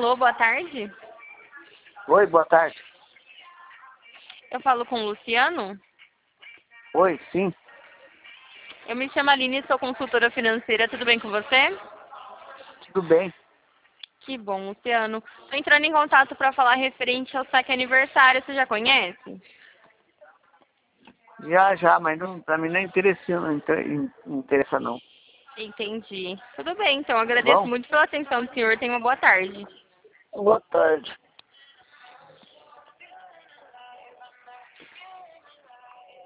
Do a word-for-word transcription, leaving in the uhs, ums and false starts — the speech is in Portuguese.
Alô, boa tarde. Oi, boa tarde. Eu falo com o Luciano. Oi, sim. Eu me chamo Aline, sou consultora financeira. Tudo bem com você? Tudo bem. Que bom, Luciano. Estou entrando em contato para falar referente ao saque aniversário. Você já conhece? Já, já, mas não, pra mim não é interessa, não inter- interessa não. Entendi. Tudo bem, então. Tá Agradeço bom? muito pela atenção do senhor. Tenha uma boa tarde. Boa tarde.